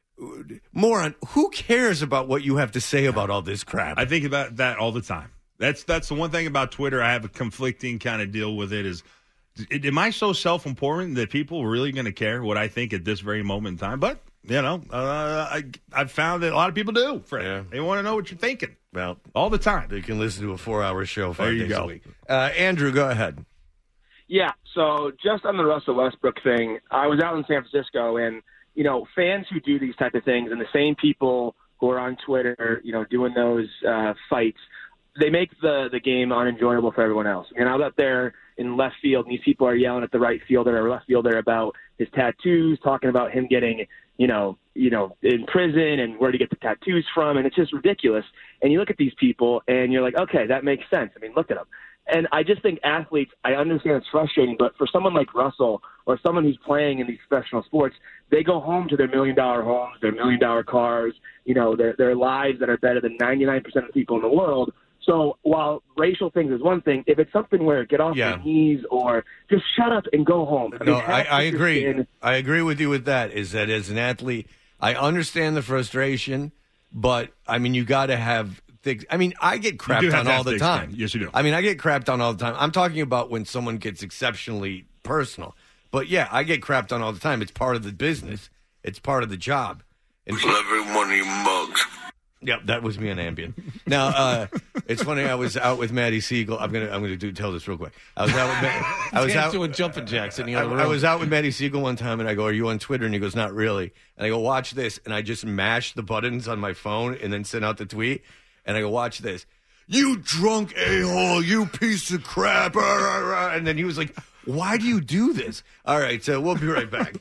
Speaker 7: moron, who cares about what you have to say about all this crap?
Speaker 8: I think about that all the time. That's that's the one thing about Twitter. I have a conflicting kind of deal with it. Is am I so self-important that people are really going to care what I think at this very moment in time? But you know, uh, I I've found that a lot of people do. Fred.
Speaker 7: Yeah.
Speaker 8: They want to know what you're thinking.
Speaker 7: Well,
Speaker 8: all the time.
Speaker 7: They can listen to a four-hour show five
Speaker 8: There you
Speaker 7: days
Speaker 8: go.
Speaker 7: a week. Uh, Andrew, go ahead.
Speaker 21: Yeah, so just on the Russell Westbrook thing, I was out in San Francisco, and, you know, fans who do these type of things and the same people who are on Twitter, you know, doing those uh, fights, they make the, the game unenjoyable for everyone else. I mean, I was out there in left field, and these people are yelling at the right fielder or left fielder about his tattoos, talking about him getting, you know, you know, in prison and where to get the tattoos from, and it's just ridiculous. And you look at these people, and you're like, okay, that makes sense. I mean, look at them. And I just think athletes, I understand it's frustrating, but for someone like Russell or someone who's playing in these professional sports, they go home to their million-dollar homes, their million-dollar cars, you know, their their lives that are better than ninety-nine percent of the people in the world. So while racial things is one thing, if it's something where get off
Speaker 7: Yeah.
Speaker 21: your knees or just shut up and go home.
Speaker 7: No,
Speaker 21: It has
Speaker 7: I,
Speaker 21: to
Speaker 7: I
Speaker 21: just
Speaker 7: agree.
Speaker 21: in-
Speaker 7: I agree with you with that. Is that as an athlete, I understand the frustration, but I mean, you got to have things. I mean, I get
Speaker 8: do
Speaker 7: crapped
Speaker 8: have
Speaker 7: on
Speaker 8: to
Speaker 7: all
Speaker 8: have
Speaker 7: the
Speaker 8: thick
Speaker 7: time.
Speaker 8: skin. Yes, you do.
Speaker 7: I mean, I get crapped on all the time. I'm talking about when someone gets exceptionally personal. But yeah, I get crapped on all the time. It's part of the business. It's part of the job. And
Speaker 4: Every one of you mugs.
Speaker 7: Yep, that was me on Ambien. Now, uh, it's funny. I was out with Maddie Siegel. I'm gonna, I'm gonna do tell this real quick. I was out with, Ma- I was
Speaker 15: Dan's
Speaker 7: out
Speaker 15: doing jumping jacks in the
Speaker 7: I,
Speaker 15: other
Speaker 7: I
Speaker 15: room.
Speaker 7: was out with Maddie Siegel one time, and I go, "Are you on Twitter?" And he goes, "Not really." And I go, "Watch this," and I just mashed the buttons on my phone, and then sent out the tweet. And I go, "Watch this, you drunk a-hole, you piece of crap!" And then he was like, "Why do you do this?" All right, so we'll be right back.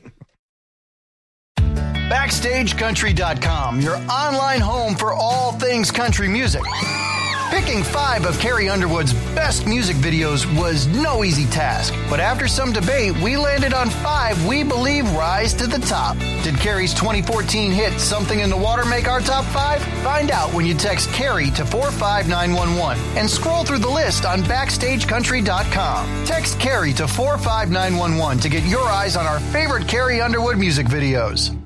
Speaker 3: Backstage Country dot com, your online home for all things country music. Picking five of Carrie Underwood's best music videos was no easy task, but after some debate, we landed on five we believe rise to the top. Did Carrie's twenty fourteen hit Something in the Water make our top five? Find out when you text Carrie to four five nine one one and scroll through the list on Backstage Country dot com. Text Carrie to four five nine one one to get your eyes on our favorite Carrie Underwood music videos.